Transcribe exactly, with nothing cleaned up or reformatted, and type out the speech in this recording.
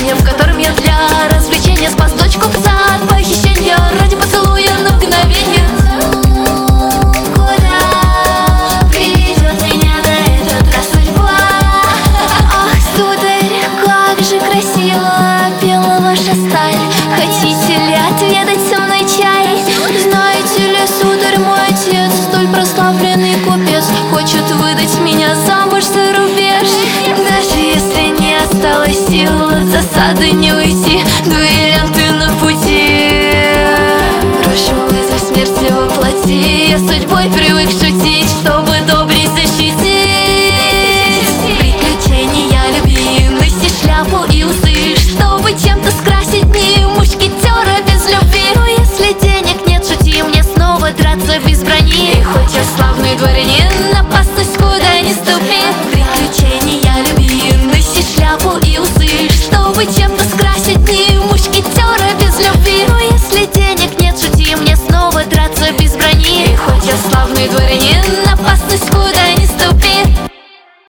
приключения, в котором я для развлечения спас дочку в сад. Похищение ради поцелуя на мгновение. Куда приведет меня на этот раз судьба? Ах, сударь, как же красиво пела ваша сталь. Хотите ли отведать со мной чай? Знаете ли, сударь, мой отец, столь прославленный купец, хочет выдать меня замуж за рубеж. Даже если не осталось сил, от засады не уйти, дуэлянты на пути. Прошу вызвать смерти воплоти, я судьбой привык шутить, чтобы добрей защитить. Приключения любви, носи шляпу и усы, чтобы чем-то скрасить дни мушкетера без любви. Но если денег нет, шути мне снова драться без брони. И хоть я славный дворянин, опасность куда ни ступи. Приключения любви, носи шляпу и усы, чтобы чем-то скрасить дни мушкетера без любви. Но если денег нет, шути мне снова драться без брони. И хоть я славный дворянин, опасность куда